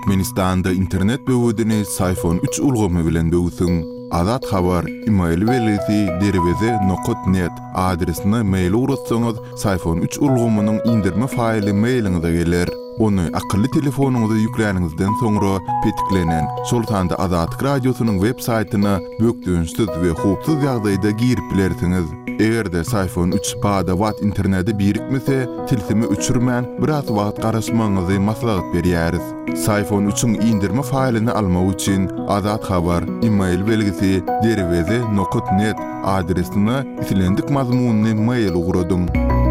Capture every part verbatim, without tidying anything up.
Türkmenistan'da internet böwüdini Sayfon üç ulgamy bilen böwsüň. Azat habar email welisi derweze nokta net adresine mail uratsaňyz Sayfon üç ulgamynyň indirme faýly mailiňize geler. Onu akıllı telefonuňyza ýükläniňizden soňra petiklenen Sultanda Azatlyk radiosynyň web saýtyna bökdüňsiz we howpsuz ýagdaýda girip bilersiňiz. Egerde Sayfon üç pada watt interneti birikmese, tilsimi öçürmän biraz wagt garaşmaňyzy maslahat berýäris. Sayfon üçüň indirme faýlyny almak üçin Azat habar email belgisi derweze nokta net adresine itilendik mazmunny mail ugradyň.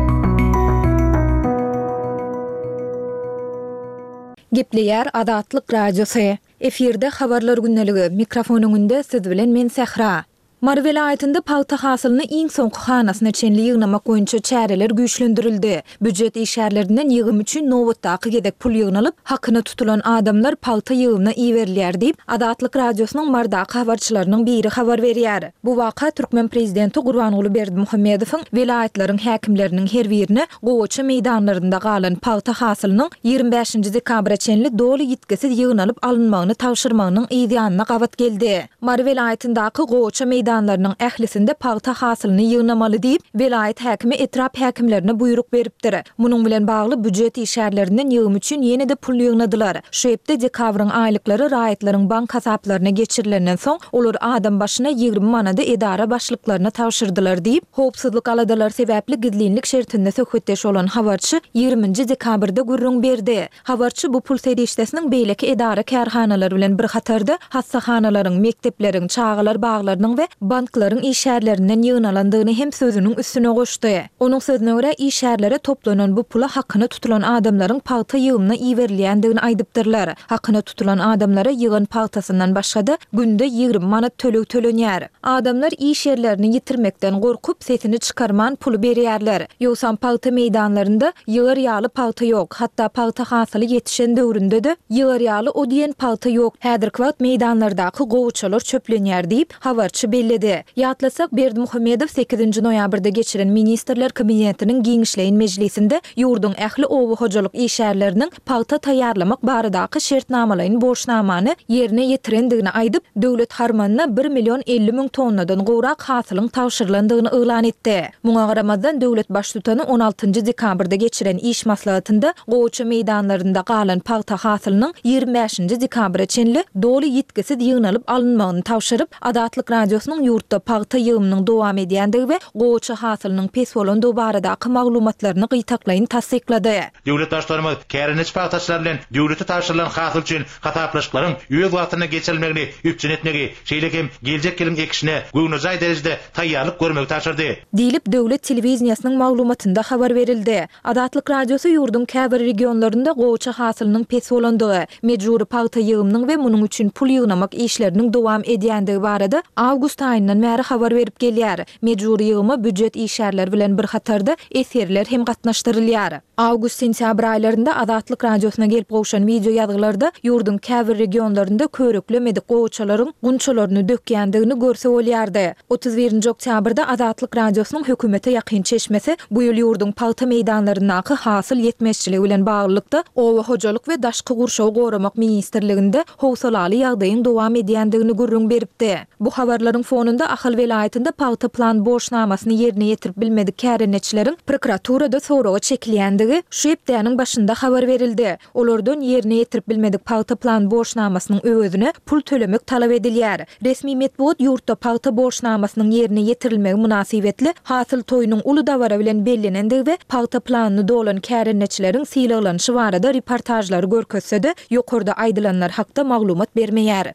Gepleýär Azatlyk radiosu. Efirde habarlar günneligi. Mikrofonuň önünde siz bilen men Sehra. Mar welaýatynda paýta hasylyny iň soňky hanasyna çenli ýygnamak boýunça çäreler güýçlendirildi. Büdjet işärlerinden ýygym üçin nowatdaky gedek pul ýygnalyp, hakyna tutulan adamlar paýta ýygyna iýerilýär diýip Azatlyk radiosynyň mardaky habarçylarynyň biri habar berýär. Bu waka Türkmen prezidenti Gurbanuly Berdimuhammedowyň welaýatlaryň häkimleriniň her birine Gowaça meýdanlarynda galan paýta hasylynyň ýygrimi beşinji dekabra çenli doly ýitkisiz ýygnalyp alynmagyny tawşyrmagynyň ýa-da gawat geldi. Mar welaýatyndaky Gowaça meýdanlarynyň ählisinde paýta hasylyny ýygnamaly diýip welaýat häkimi etrap häkimlerine buyruk beripdir. Munyň bilen bagly büdjet işärlerinden ýygym üçin ýene-de pul ýygnadylar. Şu ýepde dekabrın aýlyklary raýatlaryň bank hasaplaryna geçirilenden soň olar adam başyna ýygrimi manada edara başlyklaryna tawşyrdylar diýip howpsuzlyk aladalar sebäpli gizlinlik şertinde söhbetdeş bolan habarçy ýygrimiňji dekabrda gurrun berdi. Habarçy bu pul serişdesiniň beýleki edara kärhanalary bilen bir hatarda hassahanalaryň, mektepleriň, çağalar baglarynyň we banklaryň işärlerinden ýygnalandygyny hem sözüniň üstüne goşdy. Onuň sözüne görä işärlere toplanan bu pula hakyna tutulan adamlaryň paýta ýygymyna iýerilýändigini aýdypdyrlar. Hakyna tutulan adamlara ýygyn paýtasyndan başga-da günde ýygrimi manat töleg tölenýär. Adamlar iş ýerlerini ýitirmekden gorkup sesini çykarman pulu berýärler. Ýogsa paýta meýdanlarynda ýygar ýaly paýta ýok. Hatda paýta hasyly ýetişen döwründe-de ýygar ýaly o diýen paýta ýok. Häzirki wagt meýdanlardaky gowaçalar çöplenýär diýip habarçy belli. Ýatlasak Berdimuhammedow sekizinji noýabrda geçiren Ministrler Kabinetiniň giňişleýin mejlisinde ýurdun ähli owa hojalyk işärleriniň paýta taýýarlamak baradaky şertnamalaryň borçnamany ýerine ýetirendigini aýdyp, döwlet harmanyna bir million elli ming tonnadan gowrak hasylyň tawşyrylandygyny öýlan etdi. Muňa garamazdan döwlet başlutany on altynji dekabrda geçiren iş maslahatynda Gowaça meýdanlarynda galan paýta hasylynyň ýygrimi beşinji dekabra çenli doly ýitkisiz ýygnalyp alynmagyny tawşyryp Azatlyk radiosynyň ýurtda paýta ýygymynyň dowam edýändigi we Gowaça hasylynyň pes bolan baradaky maglumatlaryny gytaklaýyn tasdiklady. Döwlet başlarymyz kärenç paýtaçylar bilen döwlete taşyrylan hasyl üçin hataplaşyklaryň ýöz wagtyna geçirilmegini üpçün etmegi, şeýlekem geljek kelim ekişine göwnüzay derejede taýýarlyk görmegi taşyrdy. Diýilip döwlet telewiziýasynyň maglumatynda habar berildi. Azatlyk radiosu ýurdun käbir regionlarynda Gowaça hasylynyň pes bolandygy, mejburi paýta ýygymynyň we munyň üçin pul ýygnamak işleriniň dowam edýändigi barada awgust aýyndan bäri habar berip gelýär. Mejburi ýygyma büdjet işärleri bilen bir hatarda eserler hem gatnaşdyrylýar. Awgust-sentýabr aýlarynda Azatlyk radiosyna gelip gowşan video ýazgylarda ýurdun käbir regionlarynda köreklemedik gowaçalaryň gunçalaryny dökýändigini görse bolýardy. otuz birinji oktýabrda Azatlyk radiosynyň hökümete ýakyn çeşmesi bu ýyl ýurdun paýta meýdanlaryndaky hasyl ýetmezçiligi bilen baglykda owa hojalyk we daşky gurşaw goramak ministrliginde howsalaly ýagdaýyň dowam edýändigini gurrun beripdi. Bu habarlaryň fonunda Ahal welaýatynda paýta plan borçnamasyny ýerine ýetirip bilmedik kärençileriň prokuraturada soraga çekilýändigi şu ýepdäniň başynda habar berildi. Olardan ýerine ýetirip bilmedik paýta plan borçnamasynyň öwüdüne pul tölemek talap edilýär. Resmi medeniýet ýurtda paýta borçnamasynyň ýerine ýetirilmegi münasibetli hasyl toýunyň uly dawara bilen bellenendigi we paýta planyny dolan kärençileriň silaglanyşy barada reportajlary görkezse-de ýokurda aýdylanlar hakda maglumat bermeýär.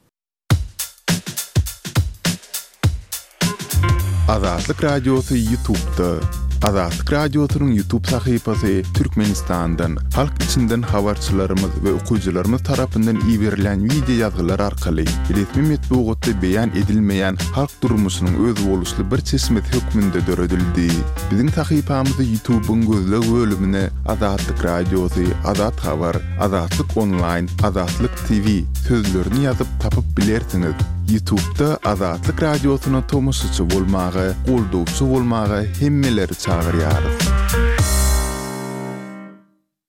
Azatlyk radiosu YouTube'da. Azatlyk radiosynyň YouTube sahypasy Türkmenistandan, halk içinden habarçylarymyz we okuyjylarymyz tarapyndan iýerilen video ýazgylar arkaly resmi medeniýetde beýan edilmeýän halk durmuşynyň öz boluşly bir çeşmet hökmünde döredildi. Biziň sahypamyzy YouTube'un gözleg bölümine Azatlyk radiosu, Azat habar, Azatlyk online, Azatlyk T V sözlerini ýazyp tapyp bilersiňiz. YouTube'da Azatlyk radiosyna tomoşaçy bolmagy, goldowçy bolmagy hemmeleri çagyrýar.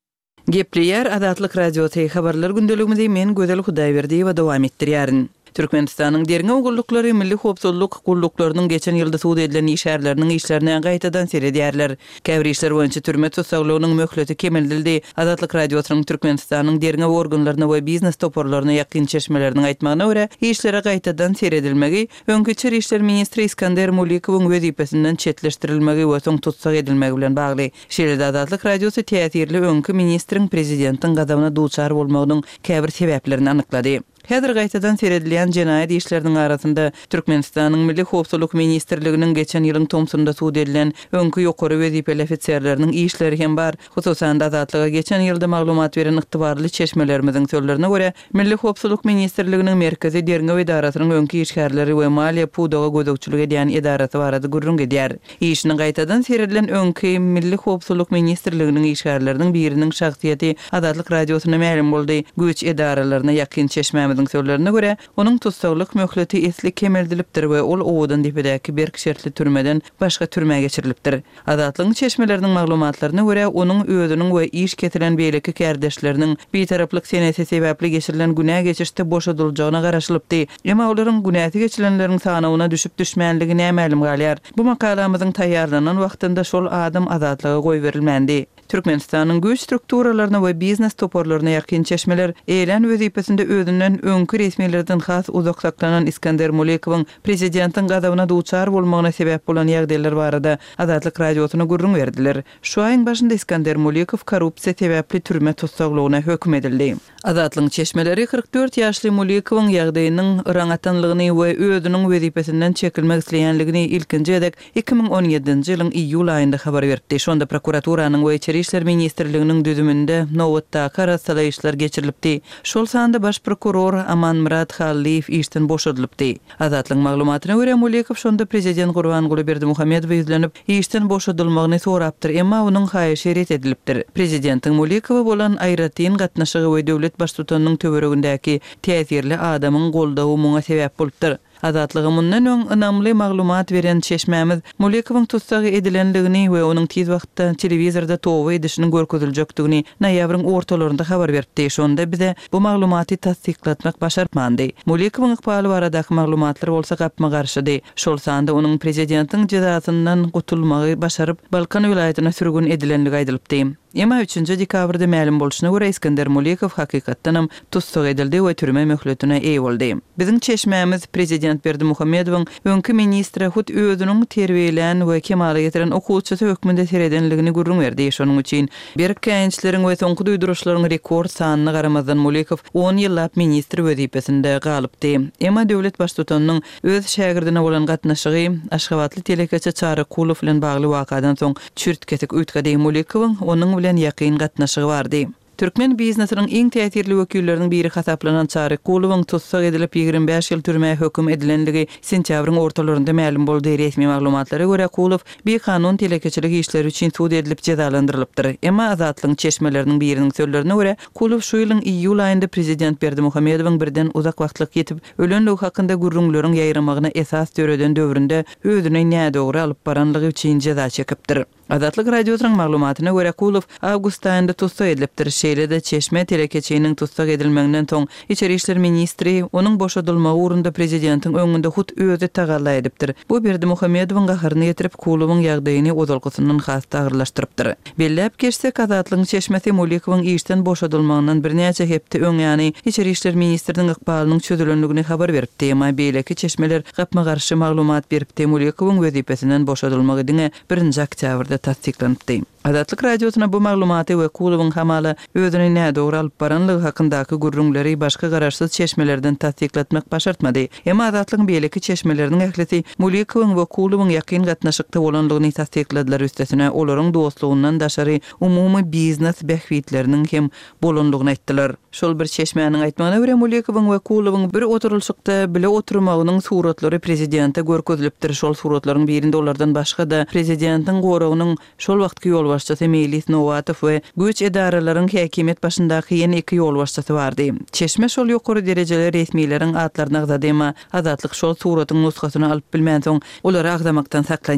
Gepleyer Adatlyk Radiosu habarlar gündeligimizde men Gözel Hudaýberdiyeva dowam etdirýärin. Türkmenistanyň derňe ugullukları milli howpsuzlyk gulluklarının geçen ýylda suud edilen işärleriniň işlerine gaýtadan seredýärler. Käbir işler boýunça türme tutsaglygynyň möhleti kemeldildi. Adatlyk Radiosynyň Türkmenistanyň derňe organlaryna we biznes toporlaryna ýakyn çeşmeleriniň aýtmagyna görä, işlere gaýtadan seredilmegi, öňkü Içeri işler ministri Iskender Mulikowyň wezipesinden çetleşdirilmegi we soň tutsag edilmegi bilen bagly. Şeýle Adatlyk Radiosy täsirli öňkü ministriň prezidentiň gadawyna duçar bolmagynyň käbir sebäplerini anyklady. Häzir gaýtadan seredilýän jenaýat işleriniň arasynda Türkmenistanyň Milli Howpsuzlyk Ministrliginiň geçen ýylyň Tomsunda suud edilen öňkü ýokary wezipeli ofitserleriniň işleri hem bar. Hususan Adatlyga geçen ýylda maglumat beren ygtybarly çeşmelerimiziň sözlerine görä, Milli Howpsuzlyk Ministrliginiň merkezi derňe idarasynyň öňkü işgärleri we maliýe pudaga gözükçülük edýän idarasy barada gurrun edýär. Işini gaýtadan seredilen öňkü Milli Howpsuzlyk Ministrliginiň işgärleriniň biriniň şahsiýeti Adatlyk Radiosyna ma'lum boldy. Güç idaralaryna ýakyn çeşme sözlerine göre onun tutsaglyk möhleti esli kemeldilipdir we ol owudan dipedäki bir şertli türmeden başga türmäge geçirilipdir. Adatlyň çeşmeleriniň maglumatlaryna göre onun özüniň we iş ketiren beýleki kärdeşleriniň bitaraplyk senesi sebäpli geçirilen günä geçişde boşadyljagyna garaşylypdy. Emma olaryň günäti geçirenleriň sanawyna düşüp düşmänligi nämelum galýar. Bu makalamyzyň taýýarlanan wagtynda şol adam azatlyga goý berilmendi. Türkmenistanyň güç strukturalaryna we biznes toporlaryna ýakyn çeşmeler eýlen wezipesinde özünden öňkü resmilerden has uzaksaklanan Iskender Mulikowyň prezidentiň gadawyna duçar bolmagyna sebäp bolan ýagdaýlar barada Adatlyk Radiosyna gurrun berdiler. Şu aýyň başynda Iskender Mulikow korrupsiýa sebäpli türme tutsaglygyna hökm edildi. Adatlyň çeşmeleri kırk dört ýaşly Mulikowyň ýagdaýynyň raňatanlygyny we özüniň wezipesinden çekilmek isleýänligini ilkinji edek iki ming on ýedinji ýylyň iýul aýynda habar berdi. Şonda prokuraturynyň we Içeri işler ministrliginiň düzüminde nowatda karasala işler geçirilipdi. Şol sanda baş prokuror Aman Murat Halliýew işden boşadylypdy. Adatlyň maglumatyna görä Mulikow şonda prezident Gurbanguly Berdimuhammedow ýüzlenip işden boşadylmagyny sorapdyr, emma onuň haýyşy ret edilipdir. Prezidentiň Mulikowa bolan aýratyn gatnaşygy we döwlet baştutanynyň töweregindäki täsirli adamyň goldawy muňa sebäp bolupdyr. Adatlygy mundan öň ynamly maglumat beren çeşmämiz Mulikowyň tutsag edilenligini we onuň tiz wagtda telewizorda towa edişini görkeziljakdygyny noýabryň ortalarynda habar berdi. Şonda bize bu maglumaty tasdiklatmak başarpmandy. Mulikowyň ykbaly baradaky maglumatlar bolsa gapma garşydy. Şol sanda onuň prezidentiň jazasyndan gutulmagy başaryp Balkan vilayatyna sürgün edilenligi aýdylypdy. Emma üçinji dekabrda ma'lum bolşyna görä Iskender Mulikow hakykatdanam tutsag edildi we türme möhletine eý boldy. Biziň çeşmämiz prezident Berdimuhammedowyň öňkü ministri hut özüniň terbiýelen we kemale getiren okuwçysy hökmünde seredenligini gurrun berdi. Şonuň üçin bir gençleriň we soňky duýduruşlaryň rekord sanyna garamazdan Mulikow on ýyllap ministri wezipesinde galypdy. Emma döwlet baştutanynyň öz şagirdine bolan gatnaşygy Aşgabatly telekeçe Çary Kulow bilen bagly wakadan soň çürtketik üýtgädi. Mulikowyň onuň bilen ýakyn gatnaşygy bardy. Türkmen biznesiniň iň täsirli wekilleriniň biri hasaplanan Çary Kulowyň tutsag edilip ýigirme beş ýyl türmäge hökm edilenligi sentýabryň ortalarynda ma'lum boldy. Resmi maglumatlara görä Kulow bir kanun telekeçilik işleri üçin suud edilip cezalandyrylypdyr. Emma Azatlyň çeşmeleriniň biriniň sözlerine görä Kulow şu ýylyň iýul aýynda prezident Berdimuhammedowyň birden uzak wagtlyk ýetip ölenligi hakynda gurrunlaryň ýaýramagyna esas töreden döwründe özüne nädogry alyp baranlygy üçin ceza çekipdir. Adatlyk Radiosynyň maglumatyna görä Kulow awgust aýynda tutsag edilipdir. Şeýle-de çeşme telekeçiniň tutsag edilmeginden soň Içeri işler ministri onuň boşadylmagy urunda prezidentiň öňünde hut özü tagalla edipdir. Bu Berdimuhammedowyň gaharyny ýetirip Kulowyň ýagdaýyny ozalgysynyň has tagyrlaşdyrypdyr. Bellep geçsek Adatlyň çeşmesi Mulikowyň işden boşadylmagynyň birnäçe hepde öň ýany Içeri işler ministriniň ykbalynyň çözülenligini habar beripdi. Emma beýleki çeşmeler gapma garşy maglumat beripdi. Mulikowyň wezipesinden boşadylmagy diňe birinji oktýabrda tasdiklanypdy. Adatlyk Radiosyna bu maglumaty we Kulowyň hamala özüne nädogry alyp baranlygy hakyndaky gurrunlary başga garaşsyz çeşmelerden tasdiklatmak başartmady. Emma Adatlyň beýleki çeşmeleriniň ählisi Mulikowyň we Kulowyň ýakyn gatnaşykda bolanlygyny tasdikladylar. Üstesine olaryň dostlugyndan daşary umumy biznes behwitleriniň hem bolanlygyny aýtdylar. Şol bir çeşmäniň aýtmagyna görä Mulikowyň we Kulowyň bir oturulşykda bile oturmagynyň suratlary prezidente görkezilipdir. Şol suratlaryň birinde olardan başga da prezidentiň goragynyň şol wagtky ýol başçysy Melis Nowatow we güç edaralaryň häkimet başyndaky ýene iki ýol başçysy bardy. Çeşme şol ýokary derejeli resmiýleriň atlaryna gazadema Adatlyk şol suratyň nusgasyny alyp bilmän soň olary agdamakdan saklanýar.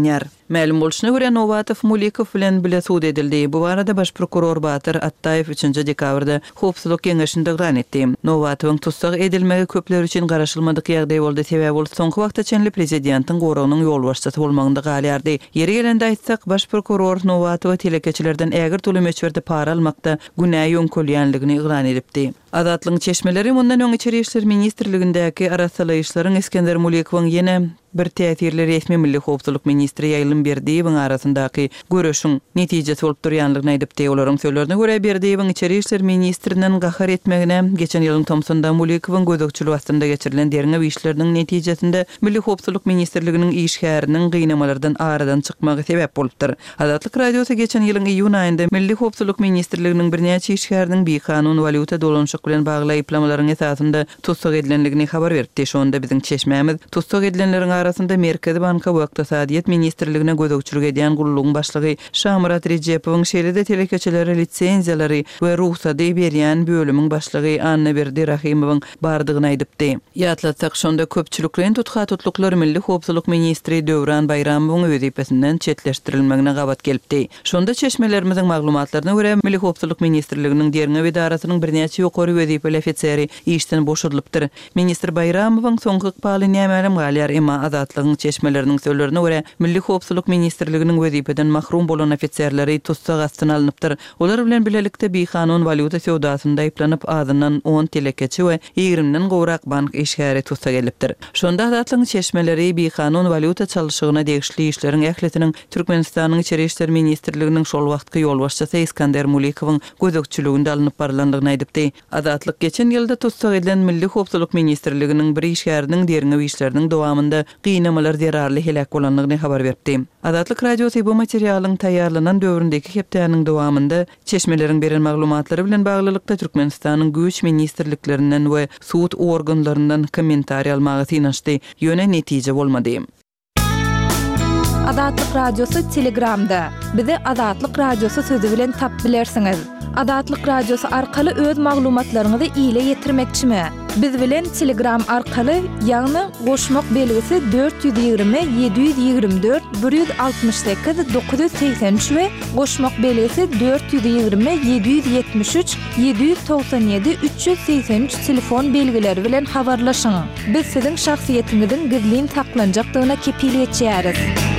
Ma'lum bolşuna görä Novatov Mulikov bilen bile suud edildi. Bu arada baş prokuror Batır Attayev üçünji dekabrda howpsuzlyk kengeşinde gran etdi. Novatowyň tutsak edilmegi köpler üçin garaşylmadyk ýagdaý boldy. Sebäbi ol soňky wagtda çenli prezidentiň goragynyň ýol başçysy bolmagynda galýardy. Ýeri gelende aýtsak, baş prokuror Novatow telekeçilerden ägir tulum öçberde para almakda günäý öňkolýanlygini iglan edipdi. Adatlyň çeşmeleri mundan öň içeri işler ministrligindäki arasalaýyşlaryň Eskender Mulikowyň ýene bir täsirli resmi milli howpsuzlyk ministri ýaýlym Berdiýewiň arasyndaky görüşüň netijesi bolup durýanlygyny aýdypdy. Olaryň söýlerine görä Berdiýewiň içeri işler ministriniň gahar etmegine geçen ýylyň Tomsonda Mulikowyň gözükçüligi astynda geçirilen derňe işleriniň netijesinde milli howpsuzlyk ministrliginiň işgäriniň gynamalardan aradan çykmagy sebäp bolupdyr. Adatlyk radiosu geçen ýylyň iýun aýynda milli howpsuzlyk ministrliginiň birnäçe işgäriniň beýkanun valyuta dolanşyk bilen bagly ýyplamalaryň esasynda tutsak edilenligini habar berdi. Şonda biziň çeşmämiz tutsak edilenleriň arasynda Merkezi Banka we Iqtisadiýat ministrligine gözükçülük edýän gurulugyň başlygy Şamrat Rejepowyň şeýlede telekeçelere litsenziýalary we ruhsat berýän bölümiň başlygy Anna Berdi Rahimowyň bardygyny aýdypdy. Ýatlatsak şonda köpçüliklerin tutga tutluklar milli howpsuzlyk ministri Döwran Bayramowyň wezipesinden çetleşdirilmegine gabat gelipdi. Şonda çeşmelerimiziň maglumatlaryna görä milli howpsuzlyk ministrliginiň derňe idarasynyň birnäçe ýokary wezipeli ofiseri işden boşarylypdyr. Ministr Bayramowyň soňky paly nämelim galýar, emma azatlygyň çeşmeleriniň söýlerine görä milli howpsuzlyk ministrliginiň wezipeden mahrum bolan ofitserleri tutsak astyna alınıpdyr. Olar bilen bilelikde beýkanun valyuta sowdasynda aýplanyp adynan on telekeçi we ýigrimden gowrak bank işgäri tutsak edilipdir. Şonda azatlygyň çeşmeleri beýkanun valyuta çalyşygyna degişli işleriň ähletiniň Türkmenistanyň içeri işler ministrliginiň şol wagtky ýol başçysy Eskender Mulikowyň gözükçüliginde alınıp barlandygyny aýdypdy. Azatlyk geçen ýylda tutsak edilen milli howpsuzlyk ministrliginiň bir işgäriniň derňe işleriniň dowamında gynamalar zerarly helak bolanlygyny habar berdi. Azatlyk radiosu bu materialyň taýýarlanan döwründeki hepdäniň dowamında çeşmeleriň beren maglumatlary bilen baglylykda Türkmenistanyň güýç ministrliklerinden we suud organlaryndan kommentariýa almagy synanyşdy. Ýöne netije bolmady. Adatlyk radiosu Telegramda. Bizi Adatlyk radiosu sözü bilen tap bilersiňiz. Adatlyk radiosu arkaly öz maglumatlaryňyzy ýyle ýetirmekçimi? Biz bilen Telegram arkaly ýagny goşmak belgisi dört yüz ýygrimi yedi yüz ýygrimi dört bir yüz altmış sekiz dokuz yüz seksen üç we goşmak belgisi dört yüz ýygrimi yedi yüz ýetmiş üç yedi yüz toksan ýedi üç yüz seksen üç telefon belgileri bilen habarlaşyň. Biz siziň şahsiýetiňiziň gizlin saklanjakdygyna kepiliyet edýäris.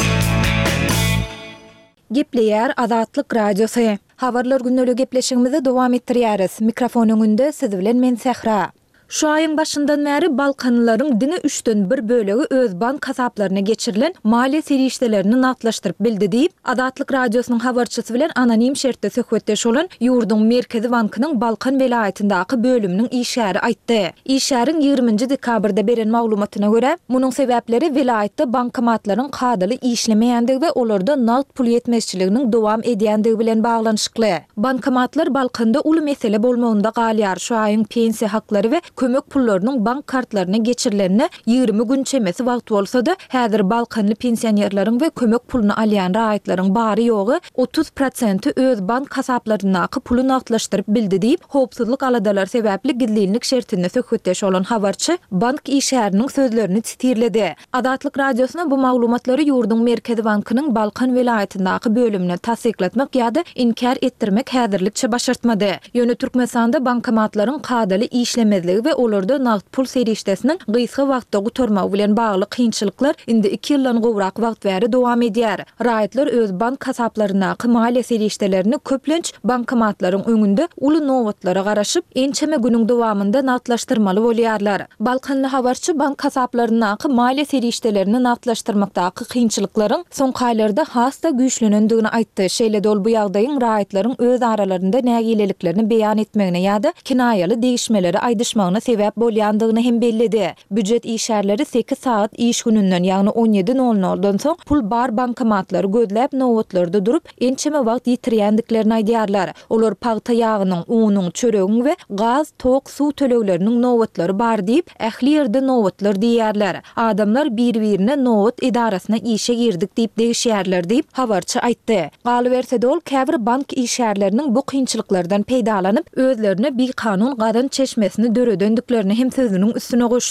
Gepleýär Adatlyk radiosu. Habarlar günnälik gepleşigimizi dowam etdirýäris. Mikrofon öňünde siz bilen men Sehra. Şu ayın başından beri Balkanlıların dini üçten bir bölegi öz bank kasaplarına geçirilen maliye seriştelerini natlaştırıp bildi deyip, Adatlyk radyosunun habarçısı bilen anonim şertte söhbetdeş olan Yurdun Merkezi Bankının Balkan velayetindaki bölümünün işäri aýtdy. İşäriň ýygrimiňji dekabrda beren maglumatyna görä, munyň sebäpleri velayetde bankomatlaryň kadaly işlemeýändigi we olarda naqd pul ýetmezçiliginiň dowam edýändigi bilen baglanyşykly. Bankomatlar Balkanda uly mesele bolmagynda galýar. Şu ayın pensiýa haklary we kömek pullarynyň bank kartlaryna geçirilenine ýygrimi gün çemesi wagt bolsa-da, häzir Balkanly pensionerleriň we kömek pulunu alýan raýatlaryň bary ýogy otuz prosenti öz bank hasaplarynaky puly naqdlaşdyryp bildi diýip, howpsuzlyk aladalar sebäpli gizlilik şertinde söhbetdeş olan habarçy bank işäriniň sözlerini titirledi. Adatlyk radiosuna bu maglumatlary Yurdun Merkezi Bankynyň Balkan velayetindäki bölümine tasdikletmek ýa-da inkar etdirmek häzirlikçe başartmady. Ýöne Türkmenistanda bankomatlaryň kadaly işlemezligi we olarda naqd pul serişdesiniň gysga wagtda gutarmagy bilen bagly kynçylyklar indi iki ýyldan gowrak wagt bäri dowam edýär. Raýatlar öz bank hasaplarynaky maliýe serişdelerini köplenç bankomatlaryň öňünde uly nowatlara garaşyp ençeme günüň dowamında naqdlaşdyrmaly bolýarlar. Balkanly habarçy bank hasaplarynaky maliýe serişdelerini naqdlaşdyrmakdaky kynçylyklaryň soňky aýlarda hasta güýçlenendigini aýtdy. Şeýle ol bu ýagdaýyň raýatlaryň öz aralarynda nägileliklerini beýan etmegine ýa-da kinaýaly değişmeleri aýdyşmagyna sebäp bolýandygyny hem bellidi. Büdjet işärleri sekiz saat iş gününden ýagny on ýedi nol noldan soň pul bar bankomatlary gözläp nowatlarda durup ençeme wagt ýitirýändiklerini aýdýarlar. Olar paýta ýagynyň, unuň, çöregiň we gaz, tok, suw tölegleriniň nowatlary bar diýip, ähli ýerde nowatlar diýýärler. Adamlar bir-birine nowat idarasyna işe girdik diýip degişýärler diýip habarçy aýtdy. Galyberse dol käbir bank işärleriniň bu kynçylyklardan peýdalanyp özlerine bir kanun gadan çeşmesini dörö döndüklerini hem sözünün üstüne goşdy.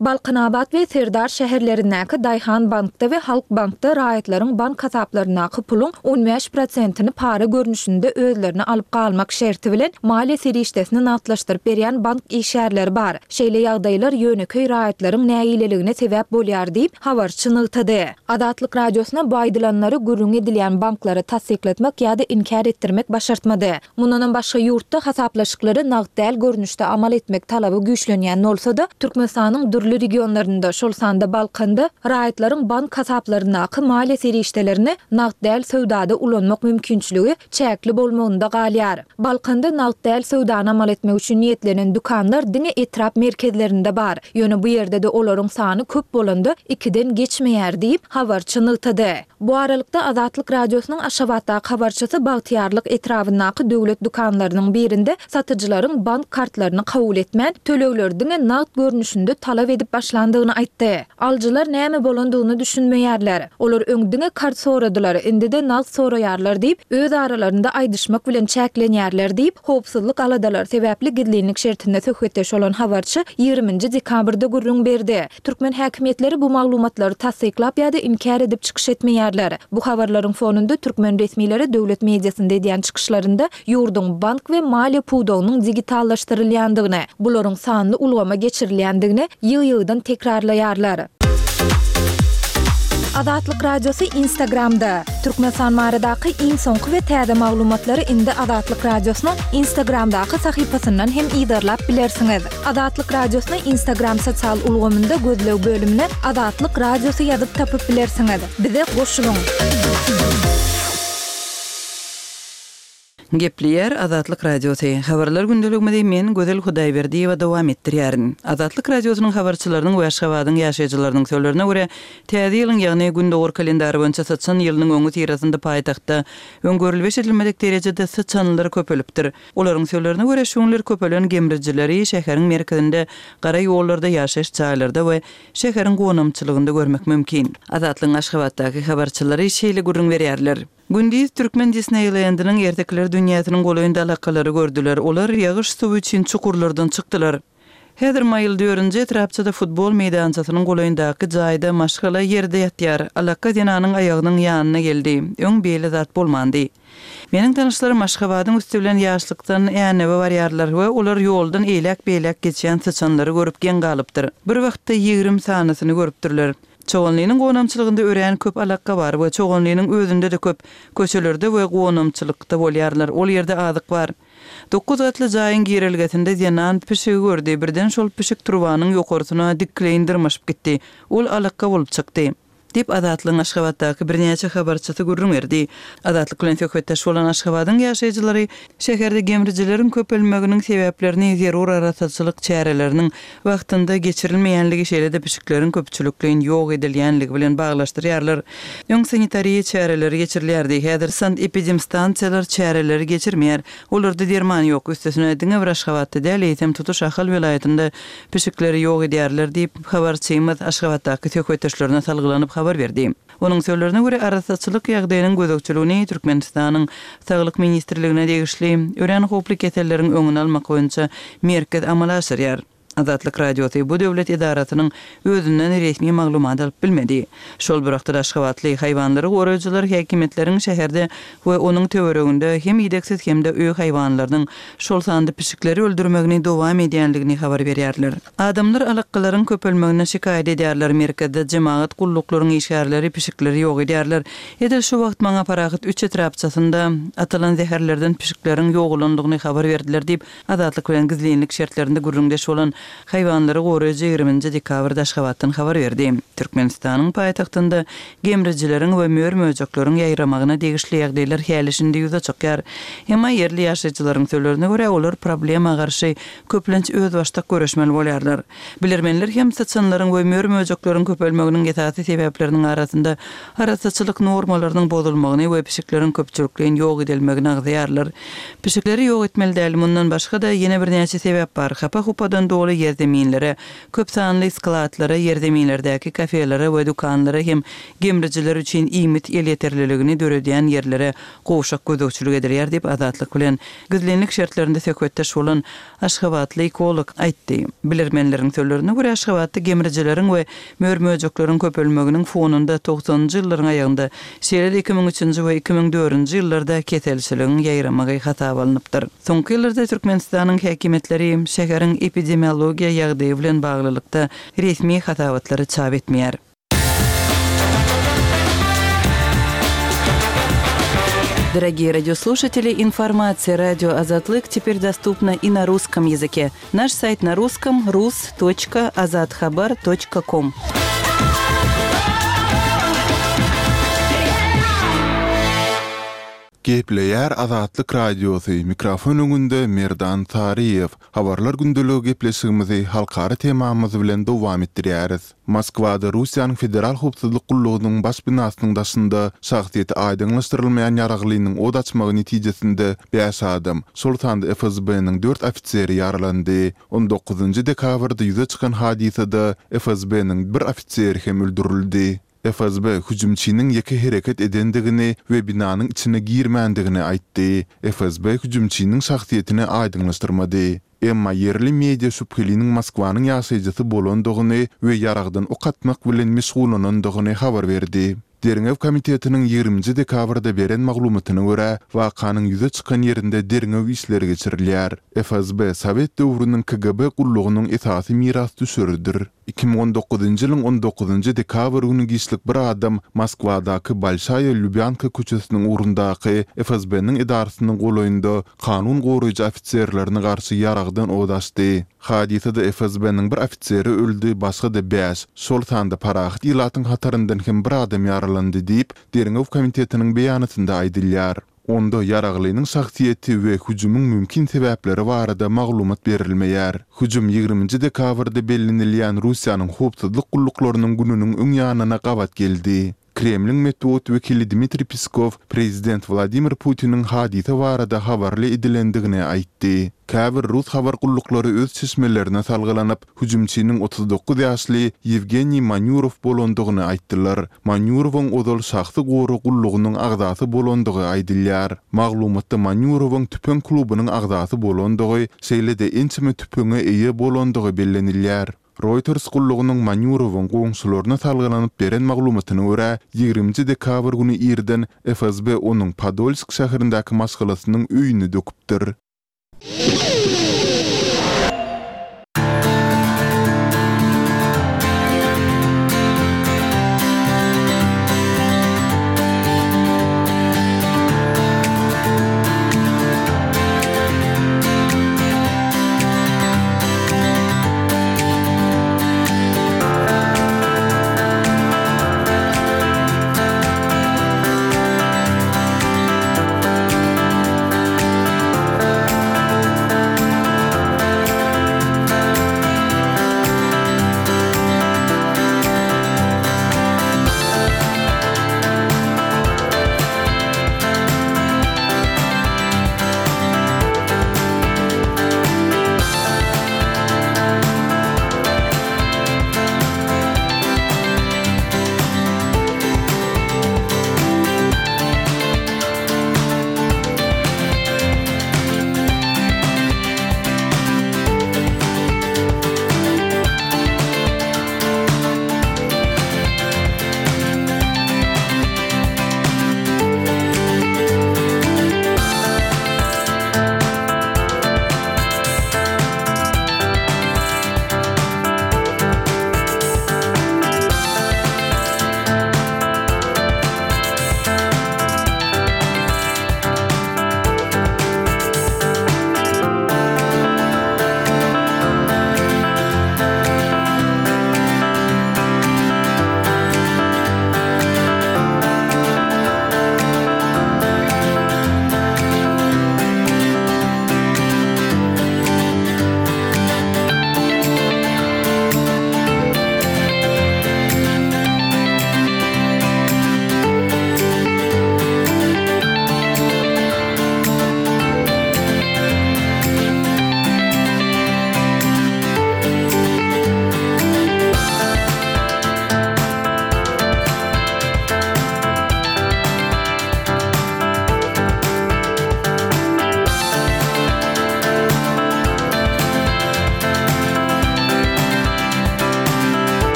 Balqanabad we Serdar şäherlerindäki Daýhan bankda we Halk bankda raýatlaryň bank hasaplaryndaky puluň on beş prosentini para görnüşinde özlerine alyp galmak şerti bilen maliýe serişdesini natlaşdyryp berýän bank işgärleri bar. Şeýle ýagdaýlar ýöneköý raýatlaryň nägileligine sebäp bolýar diýip habarçy nygtady. Adatlyk radiosuna baýdylanlary gürrüň edilýän banklary tasdikletmek ýa-da inkar etdirmek başartmady. Mundan başga ýurtda hasaplaşyklary nagdäl görnüşde amal etmek talaby güýçlenýän bolsa-da Türkmenistanyň dürli regionlarynda şol sanda Balkanda raýatlaryň bank hasaplaryndaky maliýe serişdelerini nagdäl söwdada ulanmak mümkinçiligi çäkli bolmagynda galýar. Balkanda nagdäl söwdany amal etmek üçin niýetlenen dukanlar diňe etrap merkezlerinde bar. Ýöne bu ýerde de olaryň sany köp bolanda ikiden geçmeýär diýip habarçy nygtady. Bu aralykda Azatlyk radiosynyň Aşgabatdaky habarçysy Bagtyarlyk etrafyndaky döwlet dukanlarynyň birinde satyjylaryň bank kartlaryny kabul etmän töleglerdiňe nagd görnüşinde talap edip başlandygyny aýtdy. Aljylar näme bolandygyny düşünmeýärler. Olar öňdiňe kart soradylar, indi de nagd soraýarlar diýip öz aralarynda aýdyşmak bilen çäklenýärler diýip howpsuzlyk aladalar sebäpli gidlenlik şertinde söhbetdeş bolan habarçy ýygrüminji dekabrda gurrun berdi. Türkmen häkimetleri bu maglumatlary tasdiklap ýa-da inkar edip çykyş etmeýärler. Bu habarlaryň fonunda türkmen resmiýleri döwlet mediasynda edýän çykyşlarynda ýurdun bank we maliýe puwdagynyň digitallaşdyrylýandygyny, bularyň sanly ulgama geçirilýändigini ýyl-ýyldan tekrarlaýarlar. Adatlyk radiosu Instagramda. Türkmenistan maradaky iň soňky we täze maglumatlary indi Adatlyk radiosynyň Instagramdaky sahypasyndan hem ýydarlap bilersiňiz. Adatlyk radiosyny Instagram sosial ulgamynda gözlew bölümine Adatlyk radiosu ýazyp tapyp bilersiňiz. Bize goşulyň. Gepleýär Azatlyk radiosu. Habarlar gündeliginde men Gözel Hudaýberdiýewa dowam etdirýärin. Azatlyk radiosynyň habarçylarynyň we Aşgabatyň ýaşaýjylarynyň söýlerine görä, täze ýylyň ýagny gündogor kalendary boýunça satsan ýylynyň öňü tirasynda paýtagtda öňgörülbeş edilmedik derejede satsanlar köpelipdir. Olaryň söýlerine görä şoňlar köpelen gemrijileri şäheriň merkezinde, gara ýollarda, ýaşaýyş çaýlarynda we şäheriň gonamçylygynda görmek mümkin. Azatlyň Aşgabatdaky habarçylary şeýle gurrun berýärler. Gündüz Türkmen Disneylandynyň ertekler dünýäsiniň golaýynda alakalary gördüler. Olar ýagyş suwy üçin çukurlardan çykdylar. Häzir maýyl dörünje etrapçyda futbol meýdançasynyň golaýyndaky jaýda maşgala ýerde ýatýar. Alaka dinanyň aýagynyň ýanyna geldi. Öň beýle zat bolmandy. Meniň tanyşlarym Aşgabatyň üstü bilen ýaşlykdan ýanyby barýarlar we olar ýoldan eýlek-beýlek geçýän saçanlary görüp gen galypdyr. Bir wagtda ýygrüm sanysyny görüpdirler. Çoğunluğunun gonamçılığında öğren köp alakka var ve çoğunluğunun özünde de köp köşelerde ve gonamçılıkta bolyarlar. Ol yerde adık var. Dokuz atlı jaýyň girilgetinde ýanan pişigi gördü. Birden şol pişik turbanyň ýokarysyna dikleýindirmişip gitdi. Ol alakka bolup çykdy. Dip Adatlyň Aşgabatdaky birnäçe habarçysy gurrun berdi. Adatlyk bilen söhbetdeş bolan Aşgabatyň ýaşaýjylary şäherde gemrijileriň köpelmeginiň sebäplerini zerur arasaçylyk çäreleriniň wagtynda geçirilmeýänligi şeýle-de pişiklerin köpçülikligiň ýok edilýänligi bilen baglaşdyrýarlar. Ýöň sanitariýa çäreleri geçirilýärdi. Häzir san epidemistansiýalar çäreleri geçirmeýär. Olarda derman ýok. Üstesine diňe bir Aşgabatda däl eýtem tutuş ahal welaýatynda pişikleri ýok edýärler diýip habarçymyz Aşgabatdaky söhbetdeşlerine salgylanyp habar berdi. Onun söýlerine görä arasaçylyk ýagdaýynyň gözegçiligini Türkmenistanyň Saglyk ministrligine degişli ören hoply keselleriň öňüne almak boýunça merkez amal aşyrýar. Azatlyk radiosu bu döwlet idarasynyň özünden resmi maglumat alyp bilmedi. Şol bir wagtda Aşgabatly haýwanlary goraýjylar häkimetleriň şäherde we onuň töwereginde hem ýedeksiz hem de öý haýwanlarynyň şol sandy pişikleri öldürmegini dowam edýänligini habar berýärler. Adamlar alakkalaryň köpelmegine şikaýet edýärler. Merkezde jemaat gulluklaryň işgärleri pişikleri ýok edýärler. Edil şu wagt maňa parahat üç etrapçasynda atylan zeherlerden pişiklerin ýoklandygyny habar berdiler diýip Azatlyk bilen gizlenlik şertlerinde gurrundeş bolan haýwanlary goraýjy ýygrüminji dekabrda Aşgabatdan habar berdi. Türkmenistanyň paýtagtynda gemrijileriň we mör-möjeklaryň ýaýramagyna degişli ýagdaýlar häleşinde ýüze çykýar. Emma ýerli ýaşaýjylaryň söýlerine görä olar problema garşy köplenç öz başda görüşmeli bolýarlar. Bilermenler hem saçanlaryň we mör-möjeklaryň köpelmeginiň esasy sebäpleriniň arasynda arasaçylyk normalarynyň bozulmagyny we pişiklerin köpçülikligiň ýok edilmegini agdaýarlar. Pişikleri ýok etmeli däl, mundan başga da ýene bir näçe sebäp bar. Hapa-hupadan doly ýoly ýerdeminlere, köp sanly skladlara, ýerdeminlerdäki kafelere we dukanlara hem gemrijiler üçin iýmit el ýeterliligini döredýän ýerlere gowşak gözükçülük ederýär diýip azatlyk bilen güzlenlik şertlerinde söhbetdeş bolan Aşgabatly ekolog aýtdy. Bilermenleriň sözlerine görä Aşgabatda gemrijileriň we mörmöjekleriň köpelmeginiň fonunda toksanjy ýyllaryň aýagynda şeýle iki ming üçinji we iki ming dördünji ýyllarda ketelçiligiň ýaýramagy hatap alınıpdyr. Soňky ýyllarda Türkmenistanyň häkimetleri şäheriň epidemiologiýa ýagdaýy bilen baglylykda resmi hatawatlary çap etmeýär. Дорогие радиослушатели, информация «Радио Азатлык» теперь доступна и на русском языке. Наш сайт на русском – рус точка азатхабар точка ком. Gepleýär Azatlyk Radiosu mikrofon öňünde Merdan Tariýew. Habarlar gündeligi gepleşigimizi halkara temamyz bilen dowam etdirýäris. Moskwada Russiýanyň Federal Howpsuzlyk Gullugynyň baş binasynyň daşynda şahsiýeti aýdyňlaşdyrylmaýan ýaraglynyň od açmagy netijesinde beş adam, Sultan F S B-niň dört ofiseri ýaralandy. on dokuzunjy dekabrda ýüze çykan hadisede F S B-niň bir ofiseri hem öldürildi. F S B hüjümçiniň ýeke hereket edendigini we binanyň içine girmendigini aýtdy. F S B hüjümçiniň şahsiýetini aýdyňlaşdyrmady. Emma yerli media şüphelining Moskwanyň ýaşaýjysy bolandygyny we ýaragdan okatmak bilen meşgulanandygyny habar berdi. Deriňew komitetiniň ýigrimiji dekabrda beren maglumatyna görä, wakanyň ýüze çykan ýerinde deriňew işleri geçirilýär. F S B Sowet döwrüniň K G B gullugynyň esasy miras düşürüdir. iki ming on dokuzunjy ýylyň on dokuzunjy dekabr güni gişlik bir adam Moskwadaky Bolşaya Lubyanka köçesiniň urundaky F S B-niň idarasynyň golaýynda kanun goraýjy ofitserlerini garşy ýaragdan odaşdy. Hadisede F S B-niň bir ofitseri öldü, başga da beş. Sultanda parahat ýylatyň hataryndan hem bir adam ýaralandy diýip Deriňew komitetiniň beýanatynda aýdylýar. Onda ýaraglynyň şahsiýeti we hüjümüň mümkin sebäpleri barada maglumat berilmeýär. Hüjüm ýigriminji dekabrda bellenilýän Russiýanyň howpsuzlyk gulluklarının gününiň öň ýanyna gabat geldi. Kremlin metbuat wekili Dmitri Peskov prezident Vladimir Putin'in hadise barada habarly edilendigini aýtdy. Käbir Rus habar gullukları öz çeşmelerine salgylanyp, hüjümçiniň otuz dokuz ýaşly Yevgeniy Manyurov bolandygyny aýtdylar. Manyurowyň odal şahsy goru gullugynyň agdasy bolandygy aýdylýar. Maglumatda Manyurowyň tüpen klubynyň agdasy bolandygy, şeýle-de ençime tüpene eýe bolandygy bellenilýär. Reuters gullugynyň Manyurowyň goňşularyna salgylanyp beren maglumatyna görä, ýigriminji dekabr güni ýerden F S B onuň Podolsk şäherindäki maşgalasynyň öýüni döküpdir.